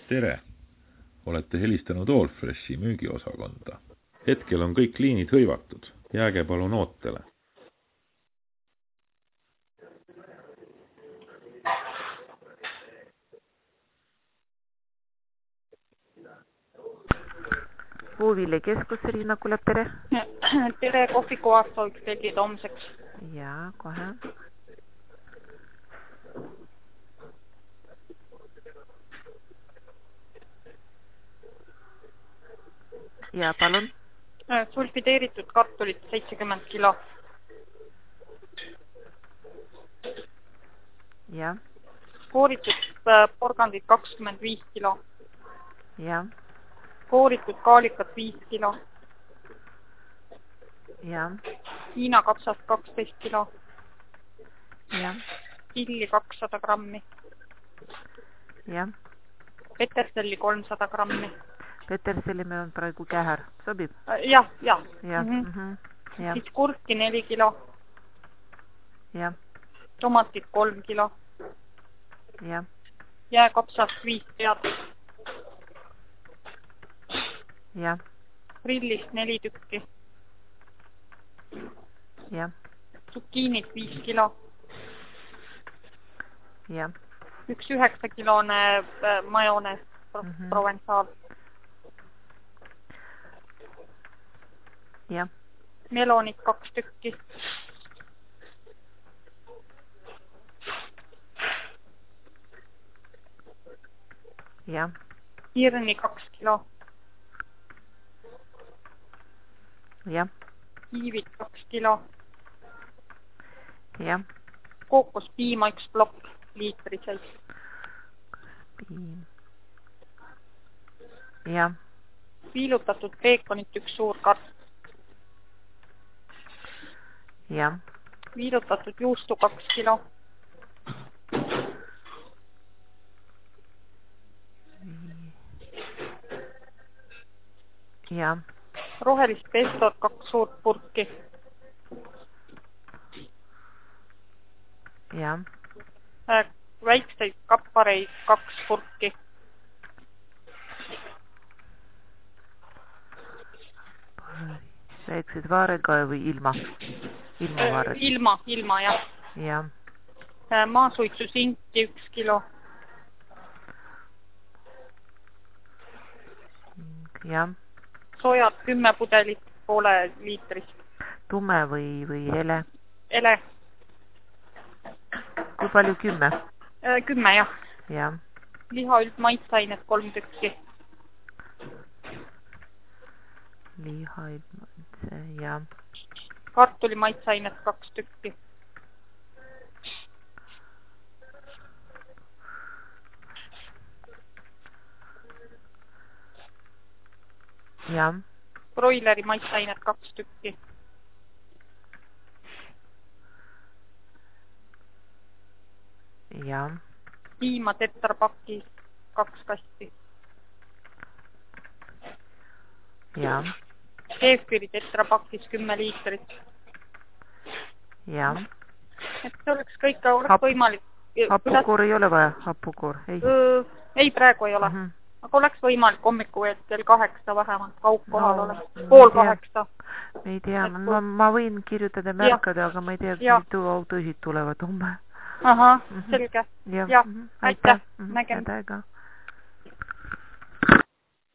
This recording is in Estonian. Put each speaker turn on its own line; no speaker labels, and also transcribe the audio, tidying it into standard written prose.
Tere! Olete helistanud Allfreshi müügiosakonda. Hetkel on kõik liinid hõivatud. Jääge palun ootele.
Puuvilja keskus, Riina kuuleb, tere.
Tere, kohviku aasta üks telgid homseks.
Jaa, kohe. Ja palun.
Sulfideeritud kartulit 70 kilo.
Ja.
Kooritud porgandid 25 kilo.
Ja.
Kooritud kaalikat 5 kilo.
Ja.
Hiina kapsast 12 kilo.
Ja.
Killi 200 grammi.
Ja.
Peterselli 300 grammi.
Peterselli meil on praegu kähär. Sobib?
Jah.
Ja.
Siis kurki 4 kilo.
Ja.
Tomatit 3 kilo.
Ja.
Jääkapsast 5 pead.
Ja.
Grillist 4 tükki.
Ja.
Zucchiinit 5 kilo.
Ja.
Üks 9-kilone majonees Provençal.
Ja.
Melonit 2 tükki.
Ja.
Hirni 2 kilo.
Ja.
Kiivit 2 kilo.
Ja.
Kookospiima 1 plokk liitriseid.
Piim. Ja.
Viilutatud peekonit 1 suur karp.
Ja.
Viilutatud juustu 2 kilo.
Ja.
Rohelist pestot 2 suurt purki.
Ja.
Väikseid kappareid 2 purki.
Väiksed vaarega või ilma? Ilma vaarega?
Ilma, jah.
Ja.
Maasuitsu sinki 1 kilo.
Ja.
Sojad 10 pudelit poole liitrist.
Tume või hele?
Ele.
Kui palju 10?
10, jah.
Ja.
Liha üldmaitsained 3 tükki.
Liha üldmaitse, ja.
Kartuli maitsained 2 tükki.
Ja.
Broileri maitsained 2 tükki.
Ja.
Piima tetrapakis 2 kasti.
Ja.
Keefiri tetrapakis 10 liitrit.
Ja.
Et see oleks kõik oleks võimalik.
Hapukoor ei ole vaja? Hapukoor? Ei.
Ei, praegu ei ole. Aga oleks võimalik hommiku kell 8 vähemalt kaup kohal oleks. Pool 8.
Ei tea, ma võin kirjutada märkada, aga ma ei tea, mitu autosid tulevad homme.
Ahah, selge.
Ja.
Aitäh. Nägem.
Aitäh.